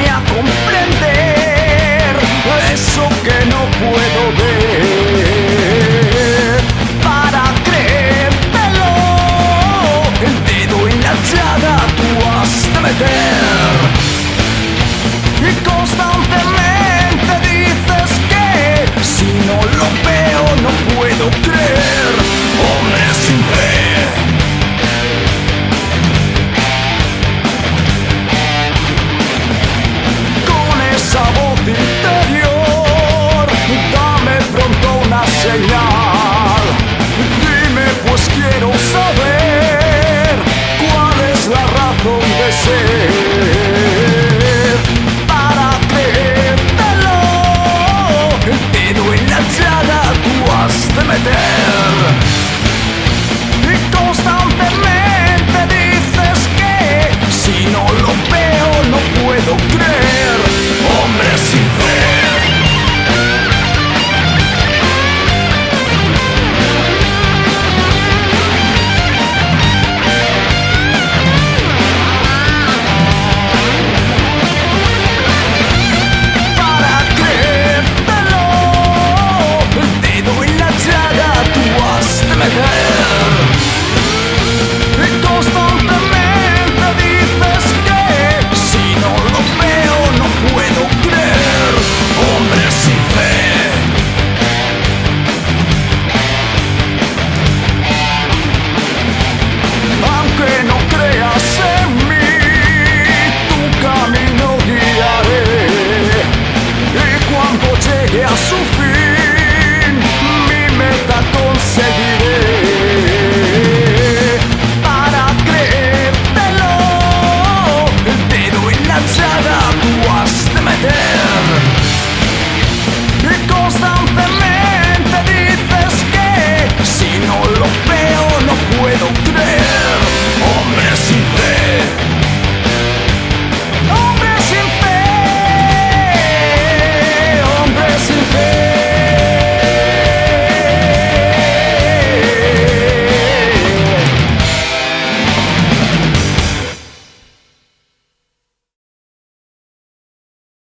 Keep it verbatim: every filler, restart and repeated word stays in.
ayúdame a comprender eso que no puedo ver. Para creértelo, el dedo en la llaga tú has de meter. Y constantemente dices que si no lo veo no puedo creer.